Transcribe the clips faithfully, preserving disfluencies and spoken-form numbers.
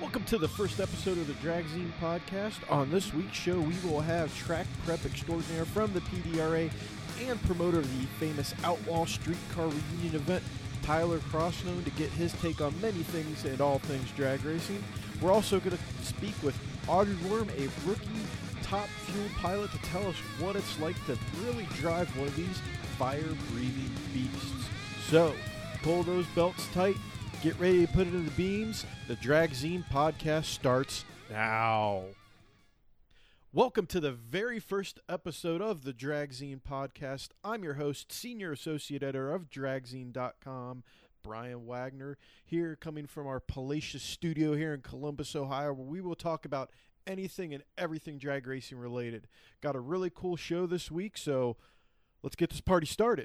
Welcome to the first episode of the Dragzine podcast. On this week's show, we will have track prep extraordinaire from the P D R A and promoter of the famous Outlaw Streetcar Reunion event, Tyler Cross, known to get his take on many things and all things drag racing. We're also going to speak with Audrey Worm, a rookie top fuel pilot, to tell us what it's like to really drive one of these fire-breathing beasts. So, pull those belts tight. Get ready to put it in the beams. The Dragzine podcast starts now. Welcome to the very first episode of the Dragzine podcast. I'm your host, Senior Associate Editor of Dragzine dot com, Brian Wagner, here coming from our palatial studio here in Columbus, Ohio, where we will talk about anything and everything drag racing related. Got a really cool show this week, so let's get this party started.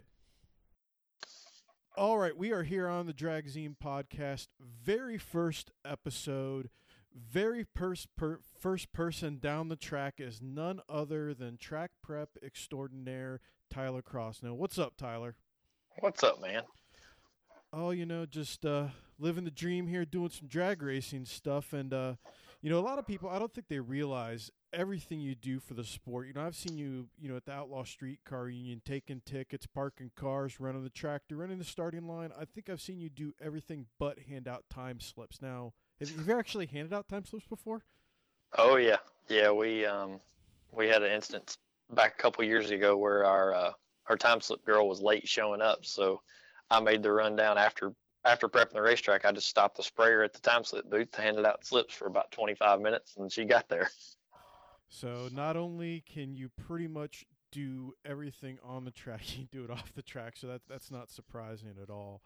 All right, we are here on the Dragzine podcast, very first episode, very pers- per- first person down the track is none other than track prep extraordinaire Tyler Cross. Now, what's up, Tyler? What's up, man? Oh, you know, just uh, living the dream here, doing some drag racing stuff, and uh, you know, a lot of people, I don't think they realize everything you do for the sport. You know, I've seen you, you know, at the Outlaw Streetcar Union, taking tickets, parking cars, running the tractor, running the starting line. I think I've seen you do everything but hand out time slips. Now, have you ever actually handed out time slips before? Oh yeah, yeah. We um we had an instance back a couple years ago where our uh, our time slip girl was late showing up, so I made the run down after after prepping the racetrack. I just stopped the sprayer at the time slip booth, handed out slips for about twenty-five minutes, and she got there. So not only can you pretty much do everything on the track, you do it off the track. So that that's not surprising at all.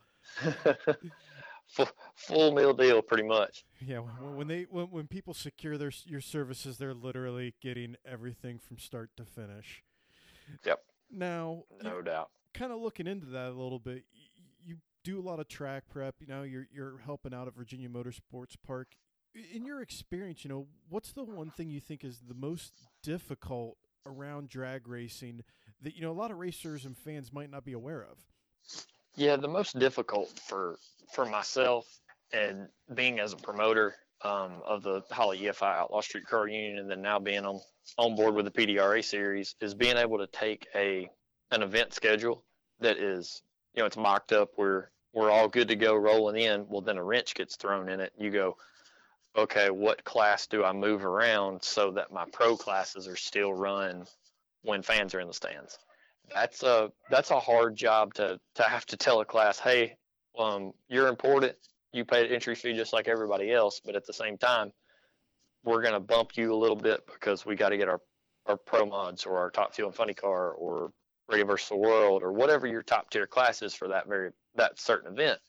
full, full meal deal, pretty much. Yeah, when, when they when, when people secure their your services, they're literally getting everything from start to finish. Yep. Now, no you, doubt. Kind of looking into that a little bit, you, you do a lot of track prep. You know, you're you're helping out at Virginia Motorsports Park. In your experience, you know, what's the one thing you think is the most difficult around drag racing that, you know, a lot of racers and fans might not be aware of? Yeah, the most difficult for for myself and being as a promoter um, of the Holly E F I Outlaw Streetcar Union, and then now being on, on board with the P D R A series, is being able to take a an event schedule that is, you know, it's mocked up, where we're all good to go rolling in. Well, then a wrench gets thrown in it. You go, okay, what class do I move around so that my pro classes are still run when fans are in the stands? That's a that's a hard job to to have to tell a class, hey, um, you're important. You pay the entry fee just like everybody else, but at the same time, we're going to bump you a little bit because we got to get our, our pro mods or our top fuel and funny car or Radio versus the World or whatever your top tier class is for that very that certain event.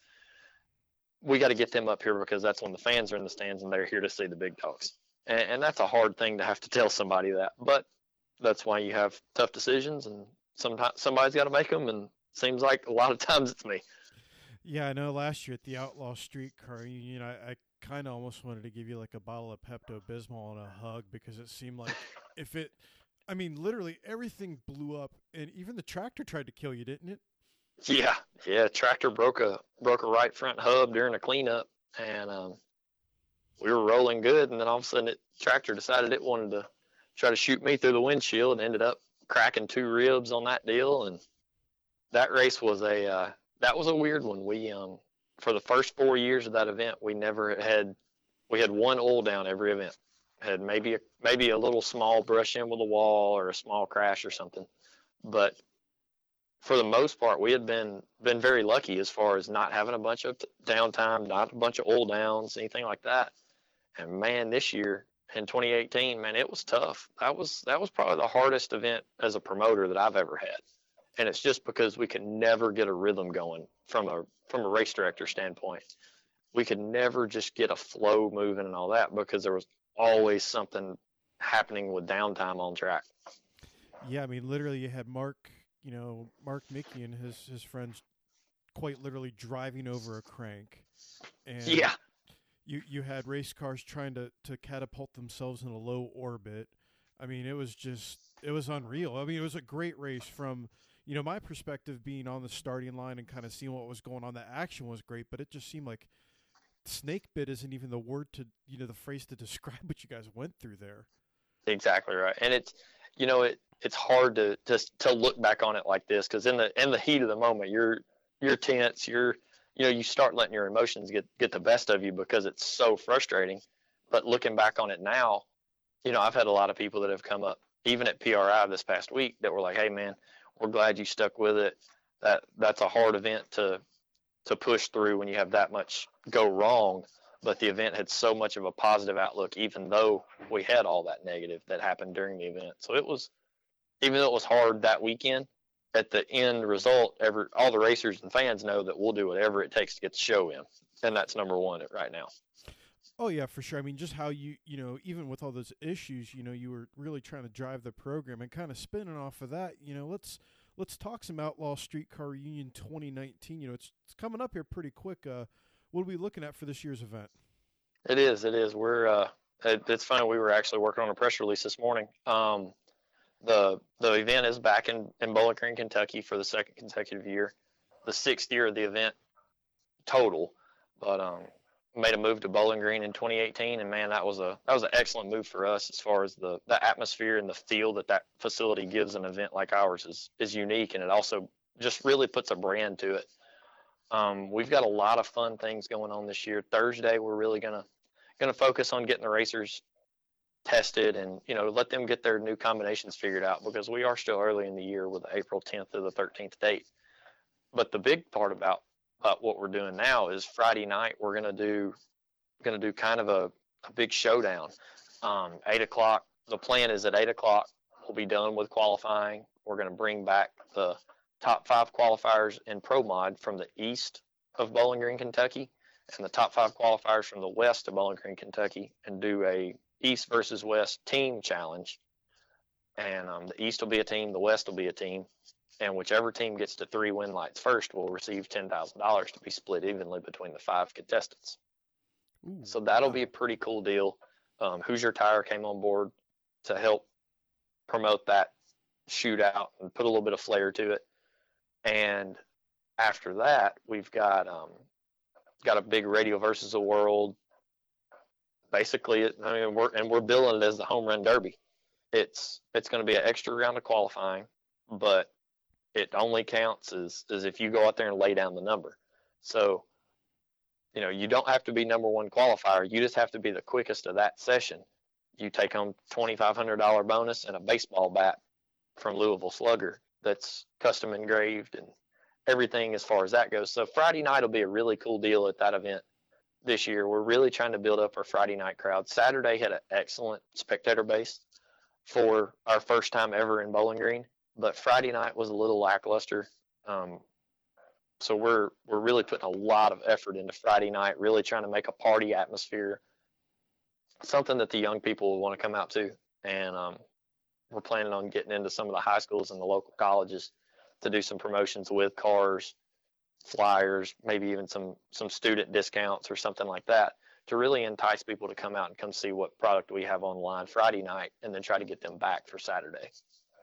We got to get them up here because that's when the fans are in the stands and they're here to see the big dogs. And, and that's a hard thing to have to tell somebody that, but that's why you have tough decisions, and sometimes somebody's got to make them. And it seems like a lot of times it's me. Yeah, I know last year at the Outlaw Streetcar Union, I, I kind of almost wanted to give you like a bottle of Pepto-Bismol and a hug, because it seemed like if it, I mean, literally everything blew up, and even the tractor tried to kill you, didn't it? Yeah, yeah. Tractor broke a broke a right front hub during a cleanup, and um, we were rolling good, and then all of a sudden, it tractor decided it wanted to try to shoot me through the windshield, and ended up cracking two ribs on that deal. And that race was a uh, that was a weird one. We um for the first four years of that event, we never had we had one oil down every event. Had maybe a, maybe a little small brush in with a wall or a small crash or something, but for the most part, we had been been very lucky as far as not having a bunch of downtime, not a bunch of oil downs, anything like that. And man, this year in twenty eighteen, man, it was tough. That was that was probably the hardest event as a promoter that I've ever had. And it's just because we could never get a rhythm going from a from a race director standpoint. We could never just get a flow moving and all that, because there was always something happening with downtime on track. Yeah, I mean, literally, you had Mark. You know, Mark Mickey and his, his friends quite literally driving over a crank. And yeah. You you had race cars trying to, to catapult themselves in a low orbit. I mean, it was just, it was unreal. I mean, it was a great race from, you know, my perspective being on the starting line and kind of seeing what was going on. The action was great, but it just seemed like snake bit isn't even the word to, you know, the phrase to describe what you guys went through there. Exactly right. And it's, you know, it, it's hard to just to look back on it like this, because in the in the heat of the moment, you're you're tense. You're, you know, you start letting your emotions get get the best of you because it's so frustrating. But looking back on it now, you know, I've had a lot of people that have come up, even at P R I this past week, that were like, "Hey, man, we're glad you stuck with it. That that's a hard event to to push through when you have that much go wrong." But the event had so much of a positive outlook, even though we had all that negative that happened during the event. So it was, even though it was hard that weekend, at the end result, every all the racers and fans know that we'll do whatever it takes to get the show in, and that's number one right now. Oh yeah, for sure. I mean, just how you, you know, even with all those issues, you know, you were really trying to drive the program, and kind of spinning off of that, you know, let's let's talk some Outlaw Streetcar Reunion twenty nineteen. You know, it's it's coming up here pretty quick. Uh, what are we looking at for this year's event? It is. It is. We're. Uh, it, it's funny. We were actually working on a press release this morning. Um, the the event is back in in Bowling Green, Kentucky, for the second consecutive year, the sixth year of the event total. But um, made a move to Bowling Green in twenty eighteen, and man, that was a that was an excellent move for us as far as the the atmosphere and the feel that that facility gives an event like ours is is unique, and it also just really puts a brand to it. Um, we've got a lot of fun things going on this year. Thursday, we're really gonna gonna focus on getting the racers tested and, you know, let them get their new combinations figured out, because we are still early in the year with the April tenth to the thirteenth date. But the big part about about what we're doing now is Friday night we're gonna do gonna do kind of a, a big showdown. Um, eight o'clock. The plan is at eight o'clock we'll be done with qualifying. We're gonna bring back the top five qualifiers in Pro Mod from the east of Bowling Green, Kentucky, and the top five qualifiers from the west of Bowling Green, Kentucky, and do a east versus west team challenge. And um, the east will be a team, the west will be a team, and whichever team gets to three win lights first will receive ten thousand dollars to be split evenly between the five contestants. Ooh, so that'll wow. be a pretty cool deal. Um, Hoosier Tire came on board to help promote that shootout and put a little bit of flair to it. And after that, we've got um, got a big Radio versus the World. Basically, I mean, we're and we're billing it as the Home Run Derby. It's it's going to be an extra round of qualifying, but it only counts as as if you go out there and lay down the number. So, you know, you don't have to be number one qualifier. You just have to be the quickest of that session. You take home twenty-five hundred dollars bonus and a baseball bat from Louisville Slugger that's custom engraved and everything as far as that goes. So Friday night will be a really cool deal at that event this year. We're really trying to build up our Friday night crowd. Saturday had an excellent spectator base for our first time ever in Bowling Green, but Friday night was a little lackluster. Um, so we're we're really putting a lot of effort into Friday night, really trying to make a party atmosphere, something that the young people will want to come out to. And um, we're planning on getting into some of the high schools and the local colleges to do some promotions with cars, flyers, maybe even some some student discounts or something like that, to really entice people to come out and come see what product we have online Friday night, and then try to get them back for Saturday.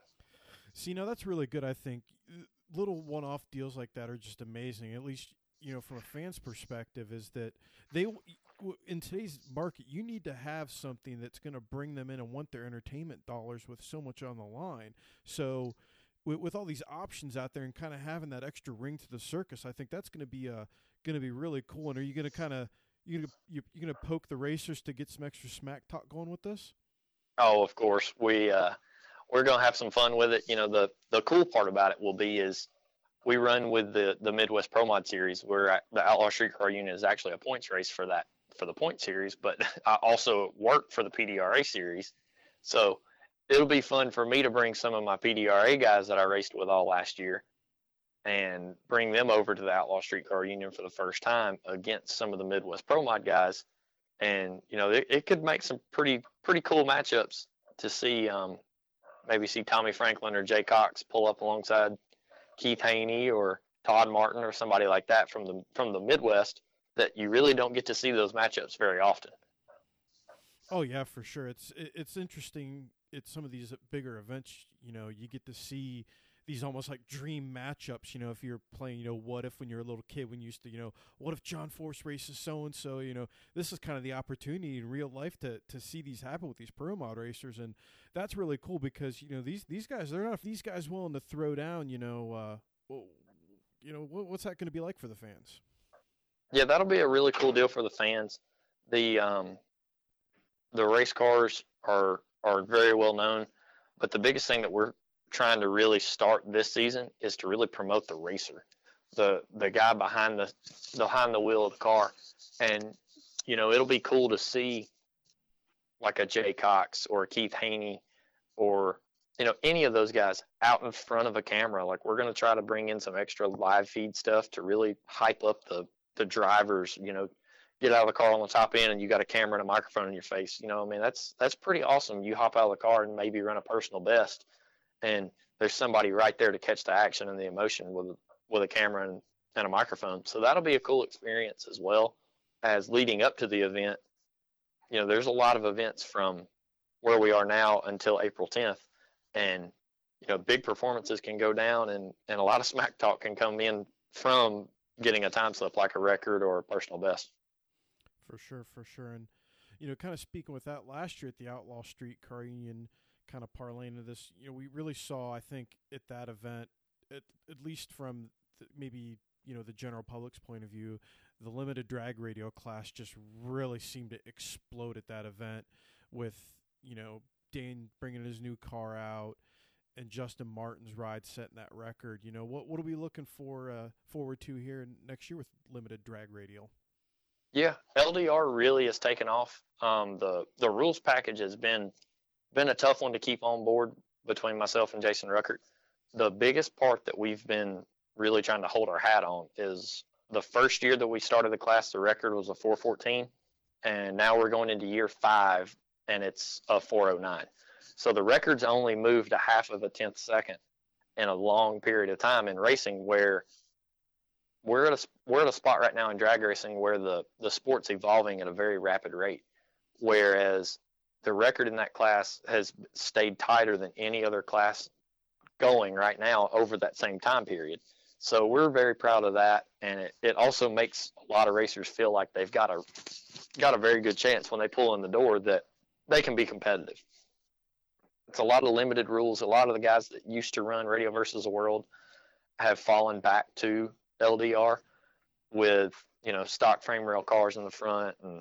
See, now that's really good. I think little one-off deals like that are just amazing. At least, you know, from a fan's perspective, is that they in today's market, you need to have something that's going to bring them in and want their entertainment dollars with so much on the line. So with, with all these options out there and kind of having that extra ring to the circus, I think that's going to be uh, going to be really cool. And are you going to kind of you gonna, you you going to poke the racers to get some extra smack talk going with this? Oh, of course. We uh, we're going to have some fun with it. You know, the the cool part about it will be is we run with the the Midwest Pro Mod Series, where the Outlaw Streetcar Union is actually a points race for that for the point series, but I also work for the P D R A series. So it'll be fun for me to bring some of my P D R A guys that I raced with all last year and bring them over to the Outlaw Streetcar Union for the first time against some of the Midwest Pro Mod guys. And, you know, it, it could make some pretty, pretty cool matchups to see, um, maybe see Tommy Franklin or Jay Cox pull up alongside Keith Haney or Todd Martin or somebody like that from the, from the Midwest, that you really don't get to see those matchups very often. Oh yeah, for sure. It's, it, it's interesting at some of these bigger events, you know, you get to see these almost like dream matchups. You know, if you're playing, you know, what if when you're a little kid, when you used to, you know, what if John Force races so and so. You know, this is kind of the opportunity in real life to to see these happen with these pro mod racers, and that's really cool because you know these these guys, they're not these guys willing to throw down. You know, uh, well, you know what, what's that going to be like for the fans? Yeah, that'll be a really cool deal for the fans. The um, the race cars are are very well known, but the biggest thing that we're trying to really start this season is to really promote the racer, the the guy behind the behind the wheel of the car, and you know it'll be cool to see like a Jay Cox or a Keith Haney or you know any of those guys out in front of a camera. Like we're going to try to bring in some extra live feed stuff to really hype up the the drivers. You know, get out of the car on the top end and you got a camera and a microphone in your face. You know, I mean that's that's pretty awesome. You hop out of the car and maybe run a personal best, and there's somebody right there to catch the action and the emotion with with a camera and, and a microphone. So that'll be a cool experience as well as leading up to the event. You know, there's a lot of events from where we are now until April tenth, and you know, big performances can go down, and and a lot of smack talk can come in from getting a time slip like a record or a personal best. For sure, for sure. And, you know, kind of speaking with that, last year at the Outlaw Street Car Union, kind of parlaying into this, you know, we really saw, I think, at that event, at, at least from the, maybe, you know, the general public's point of view, the limited drag radio class just really seemed to explode at that event with, you know, Dane bringing his new car out and Justin Martin's ride setting that record. You know, what what are we looking for uh, forward to here next year with limited drag radial? Yeah, L D R really has taken off. Um, the the rules package has been been a tough one to keep on board between myself and Jason Ruckert. The biggest part that we've been really trying to hold our hat on is the first year that we started the class, the record was a four fourteen, and now we're going into year five, and it's a four oh nine. So the record's only moved a half of a tenth second in a long period of time in racing, where we're at a we're at a spot right now in drag racing where the the sport's evolving at a very rapid rate, whereas the record in that class has stayed tighter than any other class going right now over that same time period. So we're very proud of that, and it, it also makes a lot of racers feel like they've got a got a very good chance when they pull in the door that they can be competitive. It's a lot of limited rules. A lot of the guys that used to run Radio versus the World have fallen back to L D R with, you know, stock frame rail cars in the front and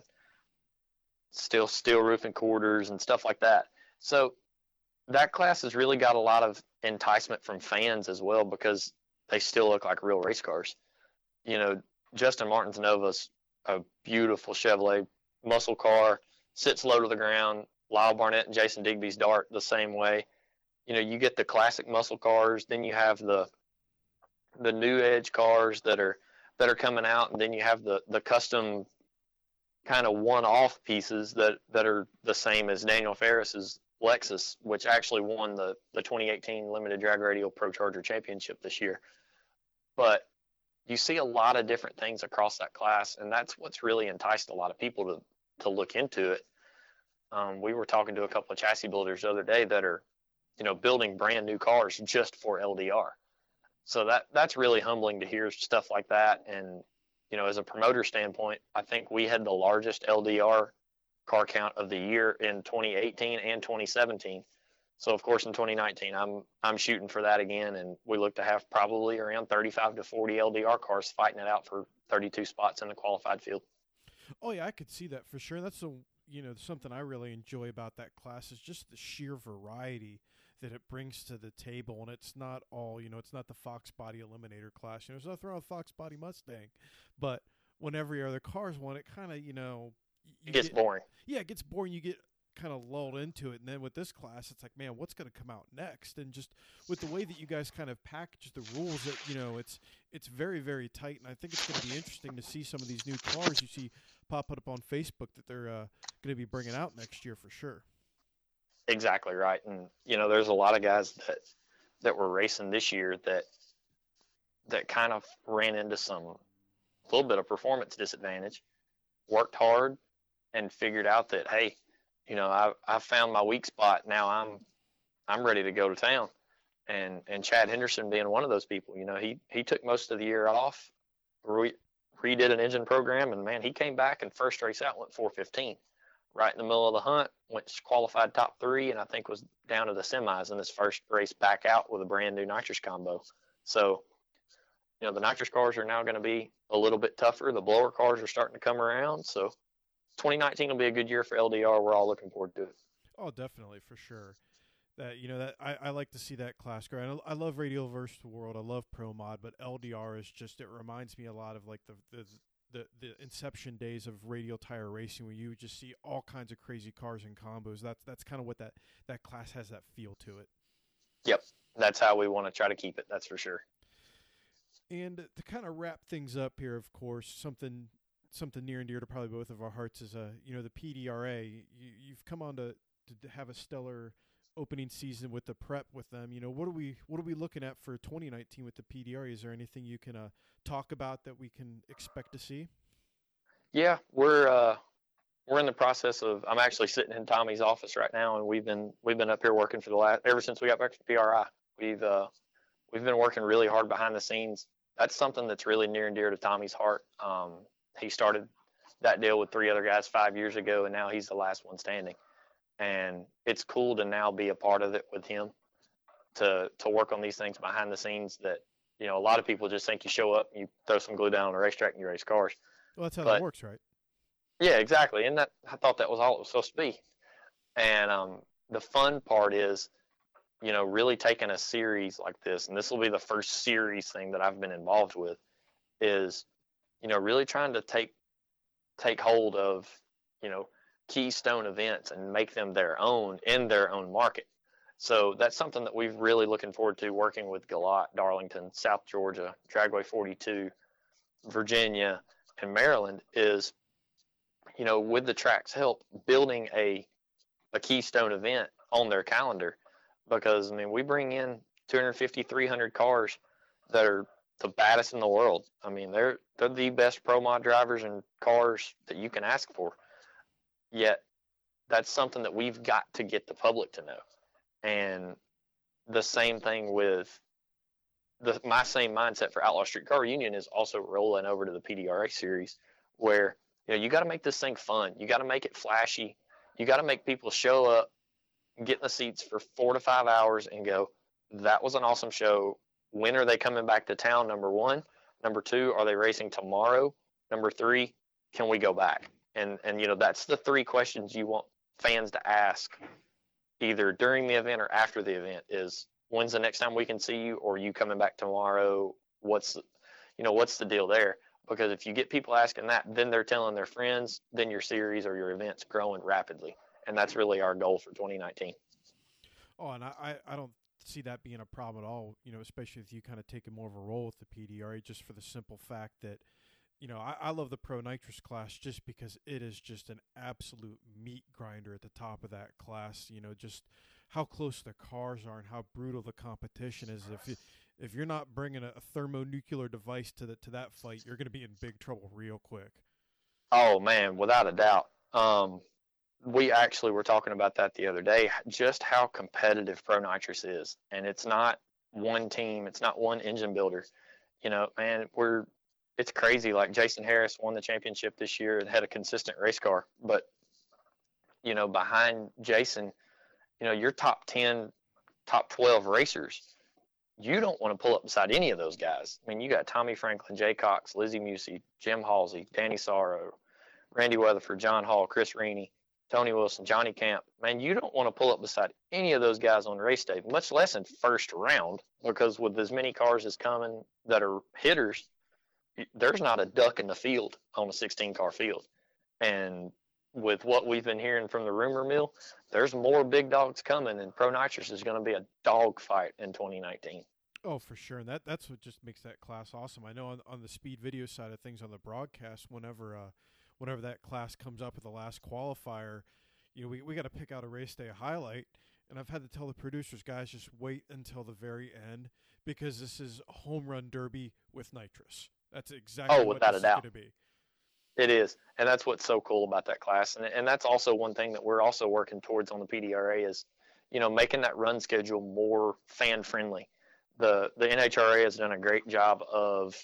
still steel roof and quarters and stuff like that. So that class has really got a lot of enticement from fans as well because they still look like real race cars. You know, Justin Martin's Nova's a beautiful Chevrolet muscle car, sits low to the ground. Lyle Barnett and Jason Digby's Dart the same way. You know, you get the classic muscle cars, then you have the the new edge cars that are that are coming out, and then you have the the custom kind of one-off pieces that that are the same as Daniel Ferris's Lexus, which actually won the the twenty eighteen Limited Drag Radial Pro Charger Championship this year. But you see a lot of different things across that class, and that's what's really enticed a lot of people to to look into it. Um, we were talking to a couple of chassis builders the other day that are, you know, building brand new cars just for L D R. So that that's really humbling to hear stuff like that. And, you know, as a promoter standpoint, I think we had the largest L D R car count of the year in twenty eighteen and twenty seventeen. So of course in twenty nineteen, I'm I'm shooting for that again, and we look to have probably around thirty-five to forty L D R cars fighting it out for thirty-two spots in the qualified field. Oh yeah, I could see that for sure. That's a you know something I really enjoy about that class is just the sheer variety that it brings to the table, and it's not all you know. It's not the Fox Body Eliminator class. You know, there's nothing wrong with Fox Body Mustang, but when every other car's won, it kind of you know it gets get, boring. Yeah, it gets boring. You get kind of lulled into it, and then with this class, it's like, man, what's going to come out next? And just with the way that you guys kind of package the rules, that you know, it's it's very very tight, and I think it's going to be interesting to see some of these new cars you see pop up on Facebook that they're uh, going to be bringing out next year for sure. Exactly right, and you know, there's a lot of guys that that were racing this year that that kind of ran into some little bit of performance disadvantage, worked hard, and figured out that hey, you know, I I found my weak spot. Now I'm I'm ready to go to town. and and Chad Henderson being one of those people. You know, he he took most of the year off, re, redid an engine program, and man, he came back and first race out went four fifteen, right in the middle of the hunt, went qualified top three, and I think was down to the semis in his first race back out with a brand new nitrous combo. So, you know, the nitrous cars are now going to be a little bit tougher. The blower cars are starting to come around, so twenty nineteen will be a good year for L D R. We're all looking forward to it. Oh, definitely, for sure. That you know that I, I like to see that class grow. And I, I love Radial versus the World. I love Pro Mod, but L D R is just, it reminds me a lot of like the the the, the inception days of radial tire racing, where you would just see all kinds of crazy cars and combos. That's that's kind of what that that class has, that feel to it. Yep, that's how we want to try to keep it. That's for sure. And to kind of wrap things up here, of course, something something near and dear to probably both of our hearts is uh you know the P D R A. You, you've come on to to have a stellar opening season with the prep with them. You know, what are we what are we looking at for twenty nineteen with the P D R A? Is there anything you can uh, talk about that we can expect to see? Yeah, we're uh, we're in the process of. I'm actually sitting in Tommy's office right now, and we've been we've been up here working for the last ever since we got back to P R I. We've uh, we've been working really hard behind the scenes. That's something that's really near and dear to Tommy's heart. Um, he started that deal with three other guys five years ago, and now he's the last one standing. And it's cool to now be a part of it with him, to to work on these things behind the scenes that, you know, a lot of people just think you show up, you throw some glue down on a racetrack and you race cars. Well, that's how but, that works, right? Yeah, exactly. And that, I thought that was all it was supposed to be. And um, the fun part is, you know, really taking a series like this, and this will be the first series thing that I've been involved with, is, you know, really trying to take take hold of, you know, keystone events and make them their own in their own market. So that's something that we've really looking forward to, working with Galat, Darlington, South Georgia, Dragway forty-two, Virginia, and Maryland, is, you know, with the track's help, building a a keystone event on their calendar. Because, I mean, we bring in two fifty, three hundred cars that are the baddest in the world. I mean, they're they're the best Pro Mod drivers and cars that you can ask for. Yet, that's something that we've got to get the public to know. And the same thing with the my same mindset for Outlaw Street Car Union is also rolling over to the P D R A series, where, you know, you got to make this thing fun. You got to make it flashy. You got to make people show up, get in the seats for four to five hours and go, that was an awesome show. When are they coming back to town? Number one. Number two, are they racing tomorrow? Number three, can we go back? And, and you know, that's the three questions you want fans to ask, either during the event or after the event, is, when's the next time we can see you? Or are you coming back tomorrow? What's, the, you know, what's the deal there? Because if you get people asking that, then they're telling their friends, then your series or your event's growing rapidly. And that's really our goal for twenty nineteen. Oh, and I, I don't see that being a problem at all, you know, especially if you kind of take more of a role with the P D R A, just for the simple fact that, you know, I, I love the Pro Nitrous class just because it is just an absolute meat grinder at the top of that class. You know, just how close the cars are and how brutal the competition is. If you, if you're not bringing a, a thermonuclear device to the to that fight, you're going to be in big trouble real quick. Oh man, without a doubt. Um, we actually were talking about that the other day, just how competitive Pro Nitrous is. And it's not one team, it's not one engine builder. You know, man, we're it's crazy. Like Jason Harris won the championship this year and had a consistent race car. But, you know, behind Jason, you know, your top ten, top twelve racers, you don't want to pull up beside any of those guys. I mean, you got Tommy Franklin, Jay Cox, Lizzie Musey, Jim Halsey, Danny Sorrow, Randy Weatherford, John Hall, Chris Rainey, Tony Wilson, Johnny Camp. Man, you don't want to pull up beside any of those guys on race day, much less in first round, because with as many cars as coming that are hitters, there's not a duck in the field on a sixteen-car field. And with what we've been hearing from the rumor mill, there's more big dogs coming, and Pro Nitrous is going to be a dog fight in twenty nineteen. Oh, for sure. And that that's what just makes that class awesome. I know on, on the speed video side of things on the broadcast, whenever uh, whenever that class comes up at the last qualifier, you know, we, we got to pick out a race day highlight. And I've had to tell the producers, guys, just wait until the very end, because this is a home run derby with nitrous. That's exactly oh, what without this a doubt. is going to be. It is, and that's what's so cool about that class. And and that's also one thing that we're also working towards on the P D R A is, you know, making that run schedule more fan friendly. The the N H R A has done a great job of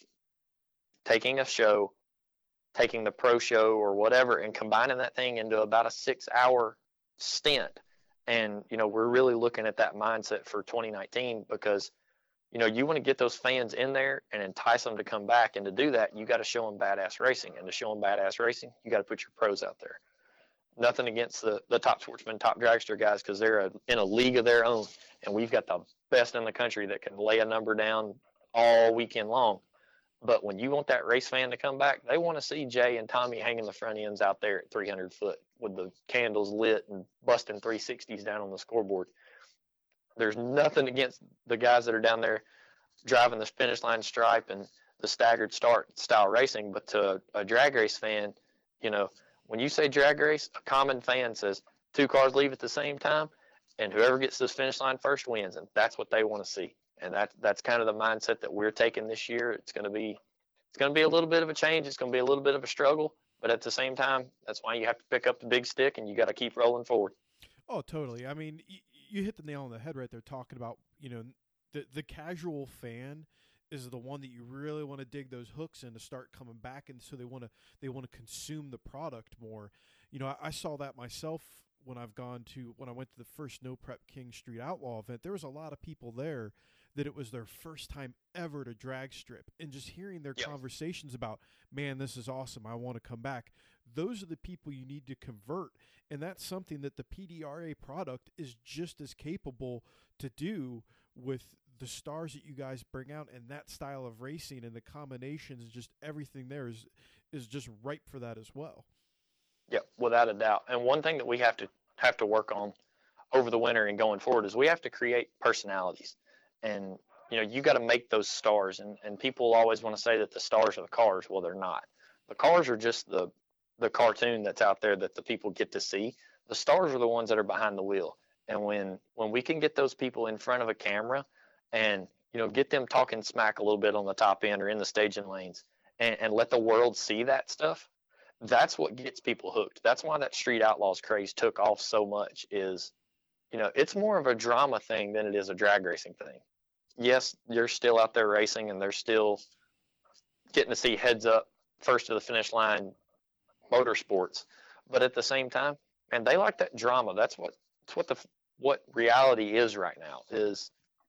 taking a show, taking the pro show or whatever, and combining that thing into about a six hour stint. And, you know, we're really looking at that mindset for twenty nineteen because, you know, you want to get those fans in there and entice them to come back. And to do that, you got to show them badass racing. And to show them badass racing, you got to put your pros out there. Nothing against the, the top sportsman, top dragster guys, because they're a, in a league of their own. And we've got the best in the country that can lay a number down all weekend long. But when you want that race fan to come back, they want to see Jay and Tommy hanging the front ends out there at three hundred foot with the candles lit and busting three sixties down on the scoreboard. There's nothing against the guys that are down there driving the finish line stripe and the staggered start style racing. But to a, a drag race fan, you know, when you say drag race, a common fan says two cars leave at the same time and whoever gets this finish line first wins. And that's what they want to see. And that that's kind of the mindset that we're taking this year. It's going to be it's going to be a little bit of a change. It's going to be a little bit of a struggle, but at the same time, that's why you have to pick up the big stick and you got to keep rolling forward. Oh, totally. I mean, y- you hit the nail on the head right there talking about, you know, the the casual fan is the one that you really want to dig those hooks in to start coming back, and so they want to they want to consume the product more. You know, I, I saw that myself when I've gone to when I went to the first No Prep King Street Outlaw event. There was a lot of people there that it was their first time ever to drag strip, and just hearing their Yep. conversations about, man, this is awesome, I want to come back. Those are the people you need to convert, and that's something that the P D R A product is just as capable to do with the stars that you guys bring out and that style of racing and the combinations. Just everything there is is just ripe for that as well. Yeah, without a doubt. And one thing that we have to have to work on over the winter and going forward is we have to create personalities. And, you know, you got to make those stars. And, and people always want to say that the stars are the cars. Well, they're not. The cars are just the, the cartoon that's out there that the people get to see. The stars are the ones that are behind the wheel. And when, when we can get those people in front of a camera and, you know, get them talking smack a little bit on the top end or in the staging lanes and, and let the world see that stuff, that's what gets people hooked. That's why that Street Outlaws craze took off so much is, you know, it's more of a drama thing than it is a drag racing thing. Yes, you're still out there racing and they're still getting to see heads up, first to the finish line motorsports. But at the same time, man, they like that drama. That's what, that's what the, what reality is right now is,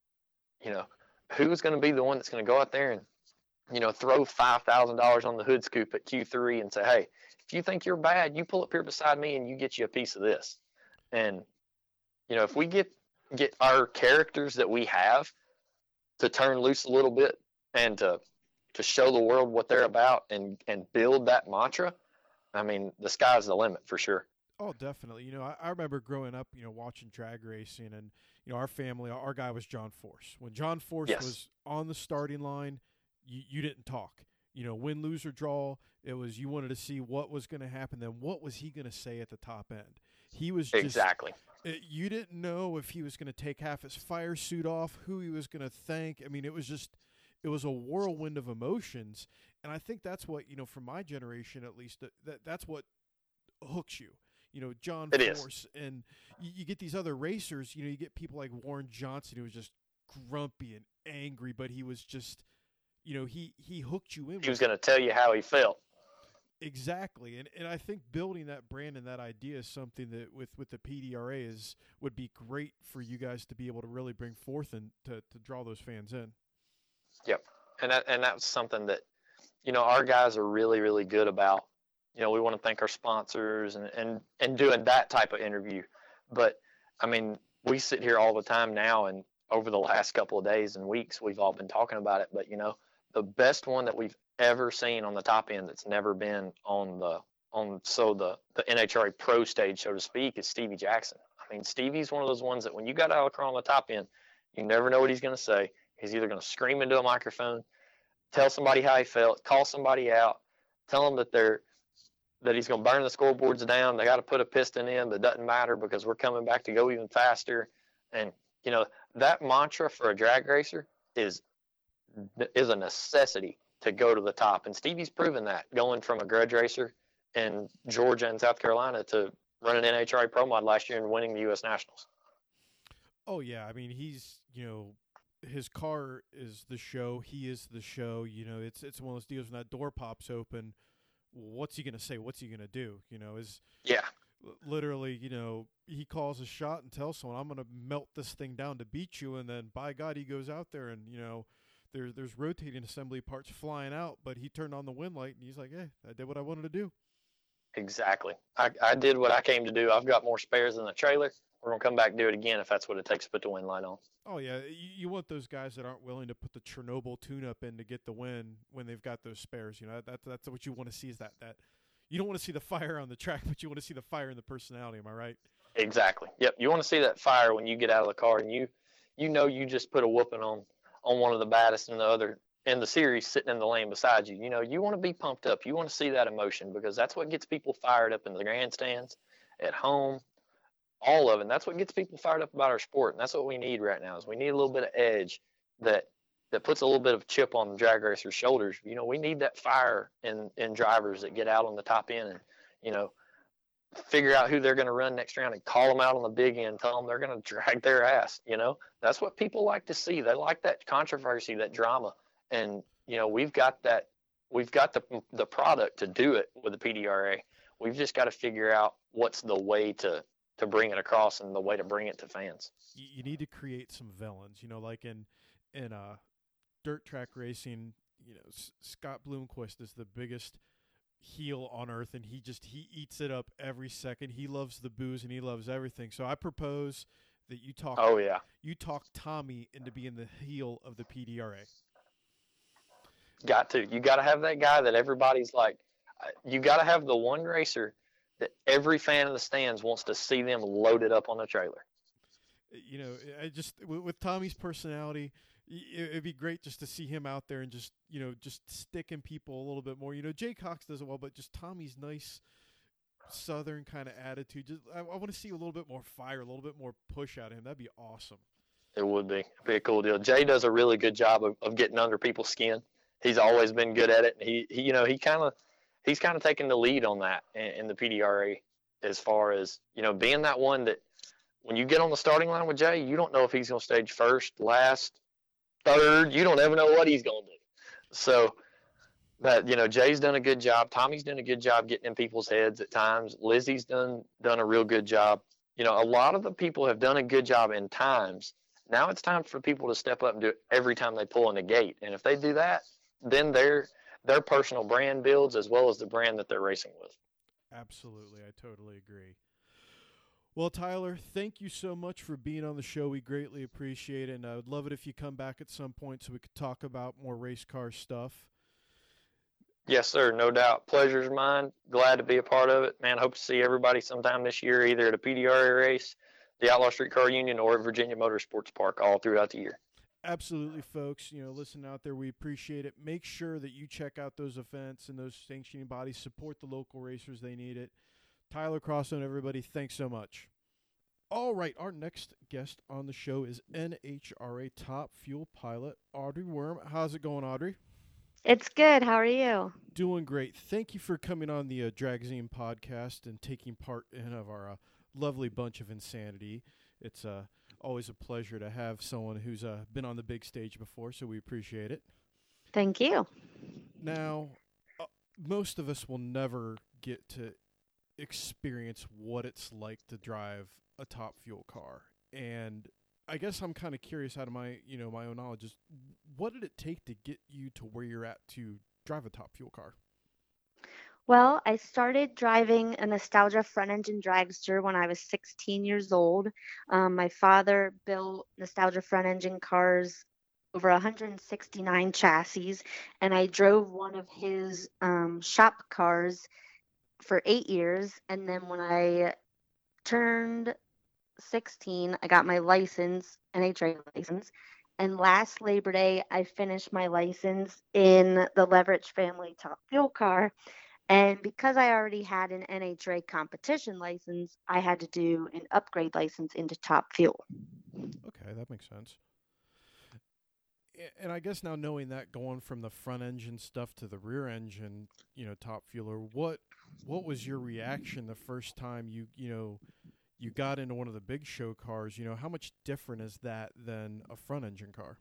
you know, who's going to be the one that's going to go out there and, you know, throw five thousand dollars on the hood scoop at Q three and say, hey, if you think you're bad, you pull up here beside me and you get you a piece of this. And, you know, if we get, get our characters that we have to turn loose a little bit and to, to show the world what they're about and, and build that mantra, I mean, the sky's the limit for sure. Oh, definitely. You know, I, I remember growing up, you know, watching drag racing, and, you know, our family, our guy was John Force. When John Force Yes. was on the starting line, you, you didn't talk. You know, win, lose, or draw, it was you wanted to see what was going to happen, then what was he going to say at the top end. He was just, Exactly. it, you didn't know if he was going to take half his fire suit off, who he was going to thank. I mean, it was just, it was a whirlwind of emotions. And I think that's what, you know, from my generation at least, that, that that's what hooks you. You know, John It Force, is. And you, you get these other racers, you know, you get people like Warren Johnson, who was just grumpy and angry, but he was just, you know, he, he hooked you in. He was going to tell you how he felt. Exactly. And and I think building that brand and that idea is something that with, with the P D R A is would be great for you guys to be able to really bring forth and to, to draw those fans in. Yep. And that, and that's something that, you know, our guys are really, really good about. You know, we want to thank our sponsors and, and, and doing that type of interview. But, I mean, we sit here all the time now, and over the last couple of days and weeks, we've all been talking about it. But, you know, the best one that we've ever seen on the top end that's never been on the, on so the, the N H R A pro stage, so to speak, is Stevie Jackson. I mean, Stevie's one of those ones that when you got Alucard on the top end, you never know what he's going to say. He's either going to scream into a microphone, tell somebody how he felt, call somebody out, tell them that they're, that he's going to burn the scoreboards down. They got to put a piston in, but it doesn't matter because we're coming back to go even faster. And, you know, that mantra for a drag racer is, is a necessity to go to the top. And Stevie's proven that, going from a grudge racer in Georgia and South Carolina to running N H R A Pro Mod last year and winning the U S Nationals. Oh yeah, I mean he's you know his car is the show. He is the show. You know, it's it's one of those deals when that door pops open. What's he gonna say? What's he gonna do? You know, is Yeah, literally, you know, he calls a shot and tells someone, "I'm gonna melt this thing down to beat you," and then by God, he goes out there and you know, there's there's rotating assembly parts flying out, but he turned on the wind light and he's like, "Hey, I did what I wanted to do." exactly. I, I did what I came to do. I've got more spares in the trailer. We're gonna come back and do it again if that's what it takes to put the wind light on. Oh yeah, you, you want those guys that aren't willing to put the Chernobyl tune-up in to get the win when they've got those spares. You know, that that's what you want to see is that that you don't want to see the fire on the track, but you want to see the fire in the personality. Am I right? Exactly. Yep. You want to see that fire when you get out of the car and you, you know, you just put a whooping on on one of the baddest in the other in the series sitting in the lane beside you. You know, you want to be pumped up. You want to see that emotion because that's what gets people fired up in the grandstands, at home, all of it. And that's what gets people fired up about our sport. And that's what we need right now is we need a little bit of edge that that puts a little bit of chip on the drag racer's shoulders. You know, we need that fire in in drivers that get out on the top end and, you know, figure out who they're going to run next round and call them out on the big end, tell them they're going to drag their ass. You know, that's what people like to see. They like that controversy, that drama. And, you know, we've got that, we've got the, the product to do it with the P D R A. We've just got to figure out what's the way to, to bring it across and the way to bring it to fans. You, you need to create some villains, you know, like in, in, uh, dirt track racing, you know, S- Scott Bloomquist is the biggest heel on earth, and he just he eats it up every second. He loves the booze and he loves everything. So I propose that you talk. Oh yeah, you talk Tommy into being the heel of the P D R A. Got to. You got to have that guy that everybody's like. You got to have the one racer that every fan in the stands wants to see them loaded up on a trailer. You know, I just with, with Tommy's personality. It'd be great just to see him out there and just, you know, just sticking people a little bit more. You know, Jay Cox does it well, but just Tommy's nice Southern kind of attitude. Just I, I want to see a little bit more fire, a little bit more push out of him. That'd be awesome. It would be. It'd be a cool deal. Jay does a really good job of, of getting under people's skin. He's always been good at it. He, he you know, he kind of he's kind of taking the lead on that in, in the P D R A as far as, you know, being that one that when you get on the starting line with Jay, you don't know if he's going to stage first, last, third. You don't ever know what he's going to do. So, but, you know, Jay's done a good job. Tommy's done a good job getting in people's heads at times. Lizzie's done done a real good job. You know, a lot of the people have done a good job in times. Now it's time for people to step up and do it every time they pull in the gate. And if they do that, then their their personal brand builds as well as the brand that they're racing with. Absolutely. I totally agree. Well, Tyler, thank you so much for being on the show. We greatly appreciate it, and I would love it if you come back at some point so we could talk about more race car stuff. Yes, sir, no doubt. Pleasure's mine. Glad to be a part of it. Man, hope to see everybody sometime this year, either at a P D R A race, the Outlaw Street Car Union, or at Virginia Motorsports Park all throughout the year. Absolutely, folks. You know, listen out there. We appreciate it. Make sure that you check out those events and those sanctioning bodies. Support the local racers. They need it. Tyler Crossland, everybody, thanks so much. All right, our next guest on the show is N H R A Top Fuel pilot Audrey Worm. How's it going, Audrey? It's good. How are you? Doing great. Thank you for coming on the uh, Dragzine podcast and taking part in of our uh, lovely bunch of insanity. It's uh, always a pleasure to have someone who's uh, been on the big stage before, so we appreciate it. Thank you. Now, uh, most of us will never get to experience what it's like to drive a Top Fuel car, and I guess I'm kind of curious out of my you know my own knowledge is what did it take to get you to where you're at to drive a Top Fuel car? Well, I started driving a Nostalgia front engine dragster when I was sixteen years old. Um, my father built Nostalgia front engine cars, over one hundred sixty-nine chassis, and I drove one of his um, shop cars for eight years. And then when I turned sixteen, I got my license, N H R A license. And last Labor Day, I finished my license in the Leverage family Top Fuel car. And because I already had an N H R A competition license, I had to do an upgrade license into Top Fuel. Okay, that makes sense. And I guess now knowing that, going from the front engine stuff to the rear engine, you know, Top Fueler, what what was your reaction the first time you you know you got into one of the big show cars. You know, how much different is that than a front engine car?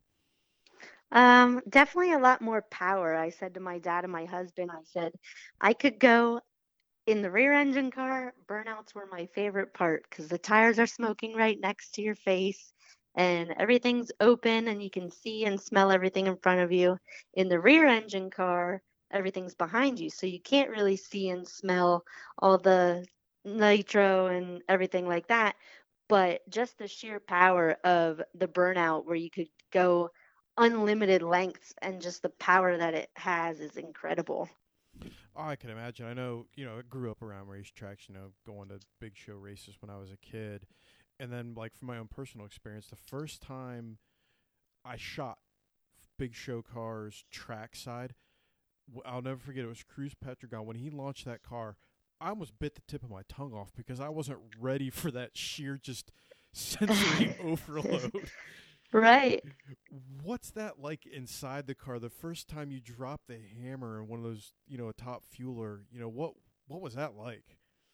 Um, definitely a lot more power. I said to my dad and my husband, I said, I could go in the rear engine car. Burnouts were my favorite part because the tires are smoking right next to your face and everything's open and you can see and smell everything in front of you. In the rear engine car, everything's behind you. So you can't really see and smell all the nitro and everything like that. But just the sheer power of the burnout where you could go unlimited lengths and just the power that it has is incredible. Oh, I can imagine. I know, you know, I grew up around racetracks, you know, going to big show races when I was a kid. And then, like, from my own personal experience, the first time I shot big show cars trackside, w- I'll never forget, it was Cruz Petragon. When he launched that car, I almost bit the tip of my tongue off because I wasn't ready for that sheer just sensory overload. Right. What's that like inside the car? The first time you drop the hammer in one of those, you know, a top fueler, you know, what what was that like?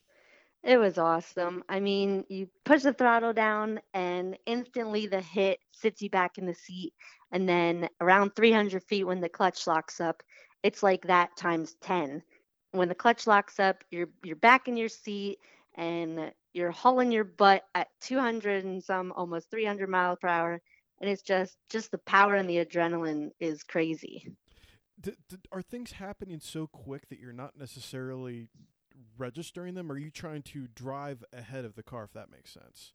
It was awesome. I mean, you push the throttle down and instantly the hit sits you back in the seat. And then around three hundred feet when the clutch locks up, it's like that times ten. When the clutch locks up, you're you're back in your seat and you're hauling your butt at two hundred and some almost three hundred miles per hour. And it's just just the power and the adrenaline is crazy. D- d- are things happening so quick that you're not necessarily registering them? Or are you trying to drive ahead of the car, if that makes sense?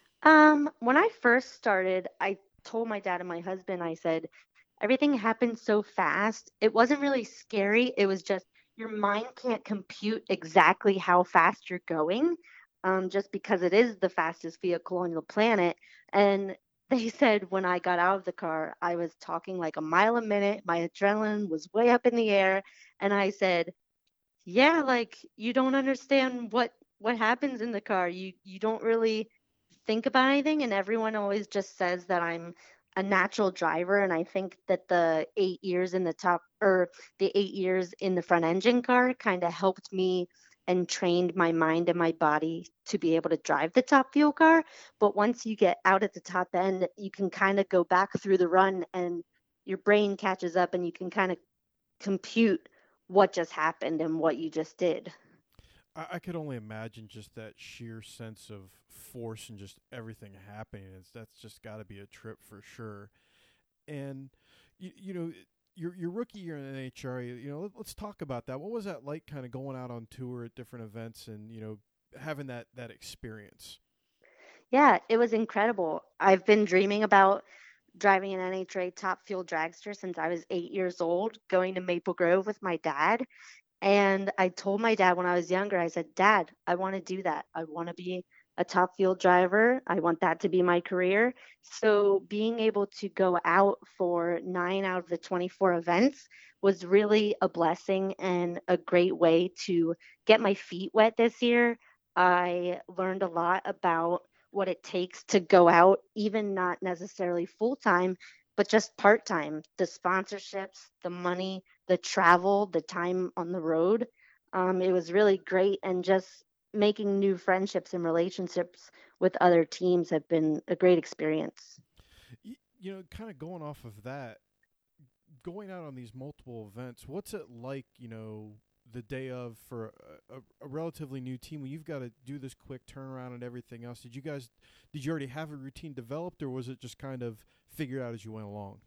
Um, when I first started, I told my dad and my husband, I said, everything happened so fast. It wasn't really scary. It was just your mind can't compute exactly how fast you're going, um, just because it is the fastest vehicle on the planet. And they said when I got out of the car, I was talking like a mile a minute. My adrenaline was way up in the air. And I said, yeah, like you don't understand what what happens in the car. You you don't really think about anything, and everyone always just says that I'm a natural driver, and I think that the eight years in the top or the eight years in the front engine car kind of helped me and trained my mind and my body to be able to drive the top fuel car. But once you get out at the top end, you can kind of go back through the run and your brain catches up and you can kind of compute what just happened and what you just did. I, I could only imagine just that sheer sense of force and just everything happening. It's, that's just got to be a trip for sure. And you, you know, your your rookie year in N H R A, you know, let, let's talk about that. What was that like, kind of going out on tour at different events and you know having that that experience? Yeah, it was incredible. I've been dreaming about driving an N H R A Top Fuel dragster since I was eight years old, going to Maple Grove with my dad. And I told my dad when I was younger, I said, Dad, I want to do that. I want to be a top fuel driver. I want that to be my career. So being able to go out for nine out of the twenty-four events was really a blessing and a great way to get my feet wet this year. I learned a lot about what it takes to go out, even not necessarily full time, but just part time, the sponsorships, the money, the travel, the time on the road. Um, it was really great. And just making new friendships and relationships with other teams have been a great experience. Y- you know, kind of going off of that, going out on these multiple events, what's it like, you know, the day of for a, a, a relatively new team when you've got to do this quick turnaround and everything else? Did you guys, did you already have a routine developed or was it just kind of figured out as you went along?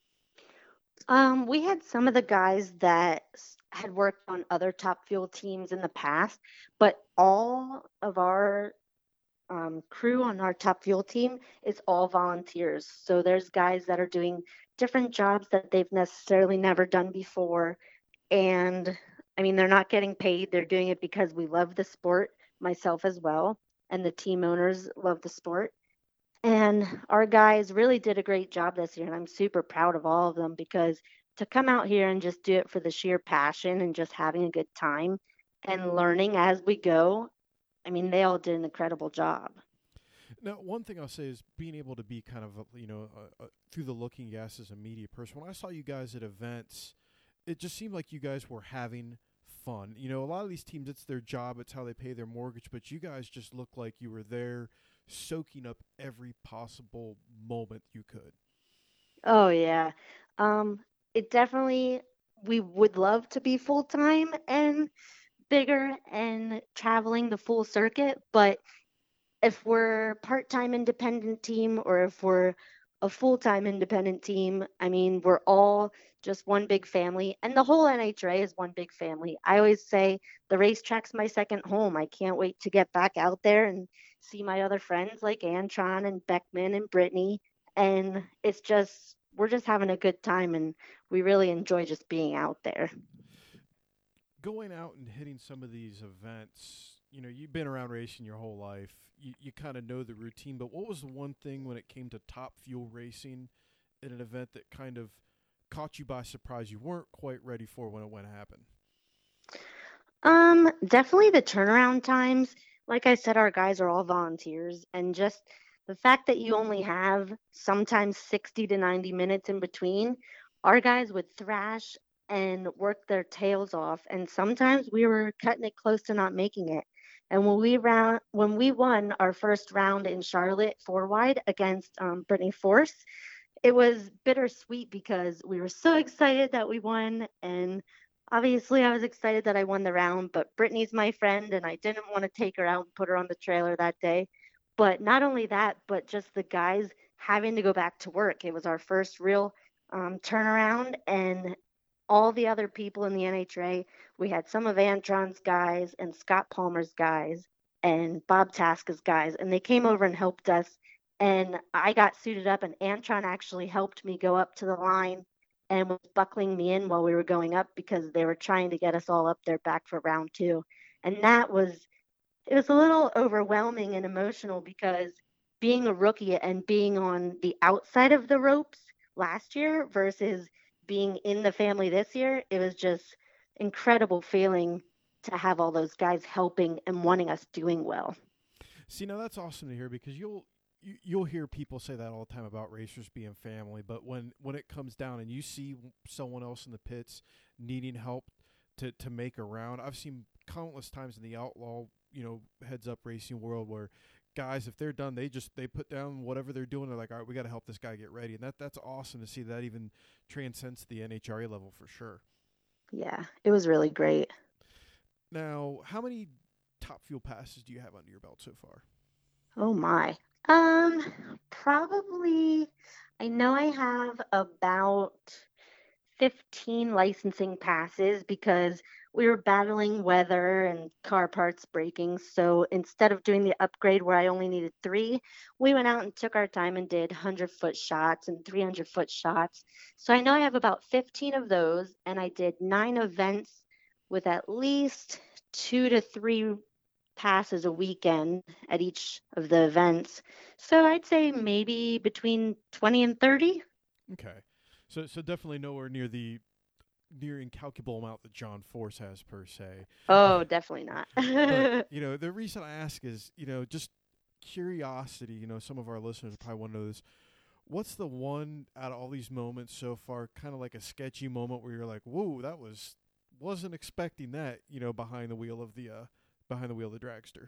Um, we had some of the guys that s- had worked on other top fuel teams in the past, but all of our um, crew on our top fuel team is all volunteers. So there's guys that are doing different jobs that they've necessarily never done before. And I mean, they're not getting paid. They're doing it because we love the sport, myself as well. And the team owners love the sport. And our guys really did a great job this year. And I'm super proud of all of them because to come out here and just do it for the sheer passion and just having a good time and learning as we go, I mean, they all did an incredible job. Now, one thing I'll say is being able to be kind of, a, you know, uh, uh, through the looking glass as a media person. When I saw you guys at events, it just seemed like you guys were having fun. You know, a lot of these teams, it's their job, it's how they pay their mortgage, but you guys just look like you were there soaking up every possible moment you could. Oh yeah. Um, it definitely we would love to be full time and bigger and traveling the full circuit, but if we're part-time independent team or if we're a full-time independent team, I mean, we're all just one big family, and the whole N H R A is one big family. I always say the racetrack's my second home. I can't wait to get back out there and see my other friends like Antron and Beckman and Brittany. And it's just we're just having a good time, and we really enjoy just being out there. Going out and hitting some of these events, you know, you've been around racing your whole life. You, you kind of know the routine, but what was the one thing when it came to Top Fuel racing in an event that kind of caught you by surprise you weren't quite ready for when it went to happen? Um, definitely the turnaround times. Like I said, our guys are all volunteers, and just the fact that you only have sometimes sixty to ninety minutes in between, our guys would thrash and work their tails off, and sometimes we were cutting it close to not making it. And when we round when we won our first round in Charlotte four wide against um, Brittany Force, it was bittersweet because we were so excited that we won, and obviously I was excited that I won the round, but Brittany's my friend and I didn't want to take her out and put her on the trailer that day. But not only that, but just the guys having to go back to work. It was our first real um, turnaround, and all the other people in the N H R A, we had some of Antron's guys and Scott Palmer's guys and Bob Tasca's guys, and they came over and helped us. And I got suited up, and Antron actually helped me go up to the line and was buckling me in while we were going up because they were trying to get us all up there back for round two. And that was, it was a little overwhelming and emotional because being a rookie and being on the outside of the ropes last year versus being in the family this year, it was just incredible feeling to have all those guys helping and wanting us doing well. See, now that's awesome to hear because you'll you, you'll hear people say that all the time about racers being family, but when when it comes down and you see someone else in the pits needing help to to make a round, I've seen countless times in the outlaw, you know, heads up racing world where guys, if they're done, they just they put down whatever they're doing. They're like, all right, we got to help this guy get ready, and that that's awesome to see. That even transcends the N H R A level for sure. Yeah, it was really great. Now, how many Top Fuel passes do you have under your belt so far? Oh my. Um, probably, I know I have about fifteen licensing passes because we were battling weather and car parts breaking. So instead of doing the upgrade where I only needed three, we went out and took our time and did one hundred foot shots and three hundred foot shots. So I know I have about fifteen of those, and I did nine events with at least two to three passes a weekend at each of the events. So I'd say maybe between twenty and thirty. Okay. So so definitely nowhere near the near incalculable amount that John Force has per se. Oh, definitely not. But, you know, the reason I ask is, you know, just curiosity, you know, some of our listeners probably want to know this. What's the one out of all these moments so far, kind of like a sketchy moment where you're like, whoa, that was, wasn't expecting that, you know, behind the wheel of the, uh, behind the wheel of the dragster?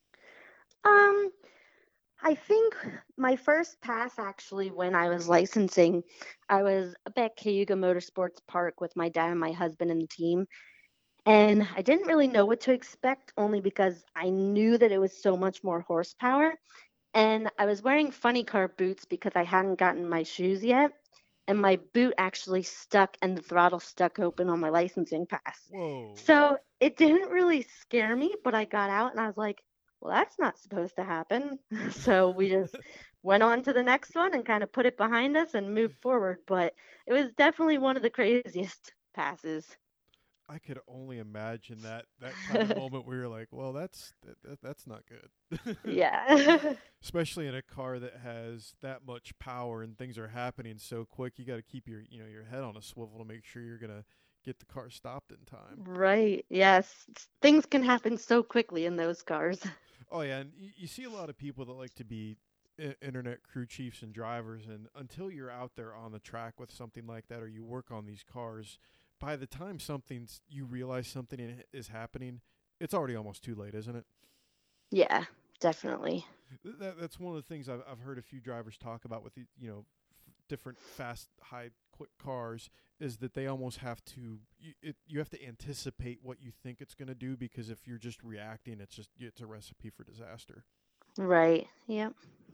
um, I think my first pass actually when I was licensing, I was up at Cayuga Motorsports Park with my dad and my husband and the team. And I didn't really know what to expect only because I knew that it was so much more horsepower. And I was wearing funny car boots because I hadn't gotten my shoes yet. And my boot actually stuck and the throttle stuck open on my licensing pass. Whoa. So it didn't really scare me, but I got out and I was like, well, that's not supposed to happen. So we just went on to the next one and kind of put it behind us and moved forward. But it was definitely one of the craziest passes. I could only imagine that that kind of moment where you're like, well, that's that, that, that's not good. Yeah. Especially in a car that has that much power and things are happening so quick. You got to keep your you know your head on a swivel to make sure you're gonna get the car stopped in time. Right. Yes. Things can happen so quickly in those cars. Oh yeah, and you, you see a lot of people that like to be I- internet crew chiefs and drivers, and until you're out there on the track with something like that, or you work on these cars by the time something's you realize something is happening, it's already almost too late, isn't it? Yeah, definitely. That, that's one of the things I've, I've heard a few drivers talk about with the, you know, f- different fast, high, quick cars is that they almost have to you, it, you have to anticipate what you think it's going to do, because if you're just reacting, it's just it's a recipe for disaster. Right. Yep.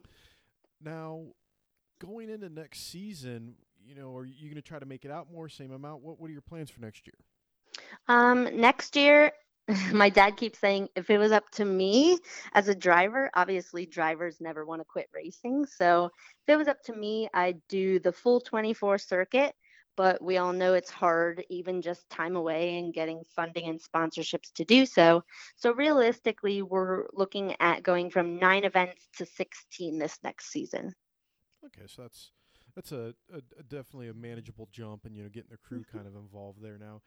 Now, going into next season, you know, are you going to try to make it out more, same amount? What What are your plans for next year? Um, next year, my dad keeps saying if it was up to me as a driver, obviously drivers never want to quit racing. So if it was up to me, I'd do the full twenty-four circuit. But we all know it's hard, even just time away and getting funding and sponsorships to do so. So realistically, we're looking at going from nine events to sixteen this next season. Okay, so that's that's a, a, a definitely a manageable jump, and you know, getting the crew kind of involved there now.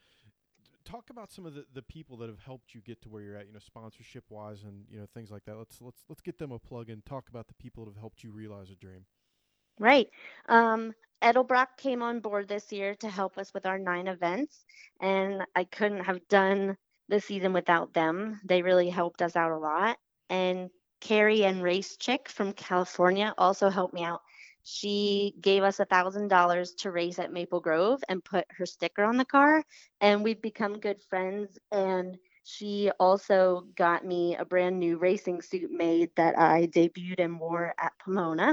Talk about some of the, the people that have helped you get to where you're at, you know, sponsorship wise, and you know, things like that. Let's let's let's get them a plug and talk about the people that have helped you realize a dream. Right. Um, Edelbrock came on board this year to help us with our nine events, and I couldn't have done the season without them. They really helped us out a lot. And Carrie and Race Chick from California also helped me out. She gave us a thousand dollars to race at Maple Grove and put her sticker on the car, and we've become good friends. And she also got me a brand new racing suit made that I debuted and wore at Pomona.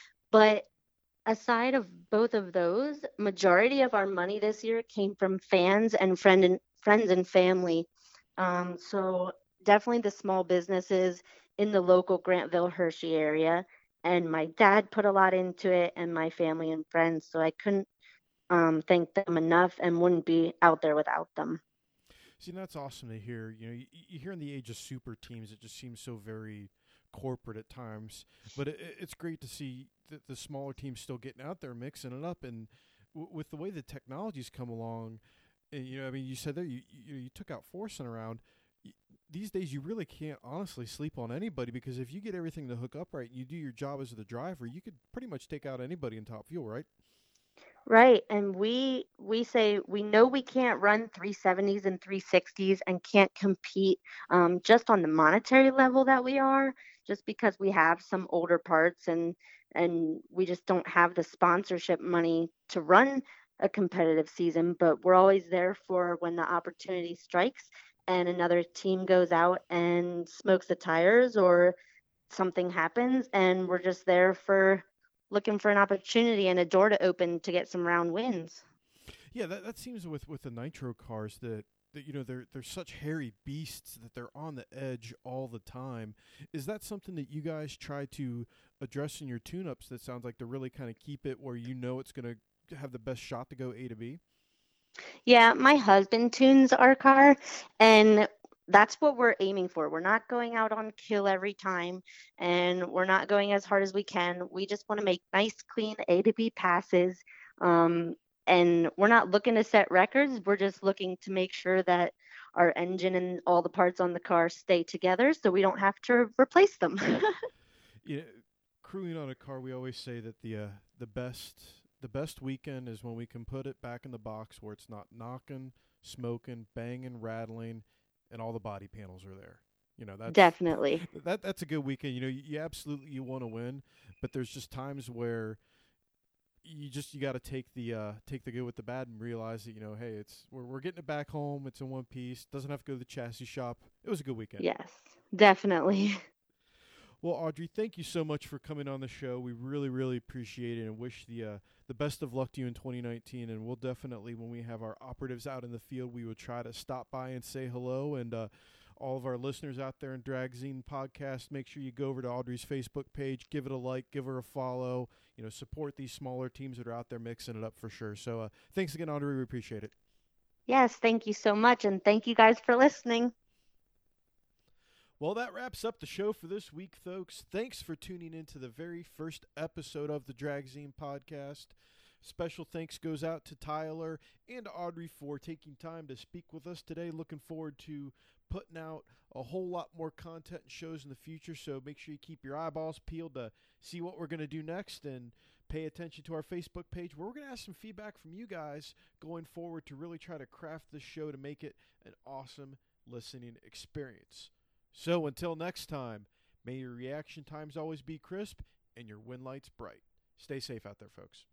But aside of both of those, majority of our money this year came from fans and friend and friends and family. Um, so definitely the small businesses in the local Grantville Hershey area. And my dad put a lot into it, and my family and friends. So I couldn't um, thank them enough, and wouldn't be out there without them. See, that's awesome to hear. You know, you, you hear in the age of super teams, it just seems so very corporate at times. But it, it's great to see the, the smaller teams still getting out there, mixing it up, and w- with the way the technology's come along, and, you know, I mean, you said there you you, you took out forcing around. Y- These days, you really can't honestly sleep on anybody, because if you get everything to hook up right and you do your job as the driver, you could pretty much take out anybody in top fuel, right? Right. And we we say we know we can't run three seventies and three sixties and can't compete um, just on the monetary level that we are, just because we have some older parts, and and we just don't have the sponsorship money to run a competitive season. But we're always there for when the opportunity strikes and another team goes out and smokes the tires, or something happens, and we're just there for looking for an opportunity and a door to open to get some round wins. Yeah, that that seems with with the nitro cars that that you know they're they're such hairy beasts that they're on the edge all the time. Is that something that you guys try to address in your tune-ups? That sounds like to really kind of keep it where you know it's going to have the best shot to go A to B. Yeah, my husband tunes our car, and that's what we're aiming for. We're not going out on kill every time, and we're not going as hard as we can. We just want to make nice, clean A to B passes. Um, and we're not looking to set records. We're just looking to make sure that our engine and all the parts on the car stay together so we don't have to replace them. Yeah, crewing on a car, we always say that the uh, the best the best weekend is when we can put it back in the box where it's not knocking, smoking, banging, rattling, and all the body panels are there. You know, that's Definitely. that that's a good weekend. You know, you, you absolutely you want to win, but there's just times where you just you got to take the uh, take the good with the bad and realize that, you know, hey, it's we're we're getting it back home. It's in one piece. Doesn't have to go to the chassis shop. It was a good weekend. Yes, definitely. Well, Audrey, thank you so much for coming on the show. We really, really appreciate it, and wish the uh, the best of luck to you in twenty nineteen. And we'll definitely, when we have our operatives out in the field, we will try to stop by and say hello. And uh, all of our listeners out there in Dragzine Podcast, make sure you go over to Audrey's Facebook page, give it a like, give her a follow. You know, support these smaller teams that are out there mixing it up for sure. So, uh, thanks again, Audrey. We appreciate it. Yes, thank you so much. And thank you guys for listening. Well, that wraps up the show for this week, folks. Thanks for tuning in to the very first episode of the Dragzine Podcast. Special thanks goes out to Tyler and Audrey for taking time to speak with us today. Looking forward to putting out a whole lot more content and shows in the future, so make sure you keep your eyeballs peeled to see what we're going to do next. And pay attention to our Facebook page where we're going to ask some feedback from you guys going forward to really try to craft this show to make it an awesome listening experience. So until next time, may your reaction times always be crisp and your win lights bright. Stay safe out there, folks.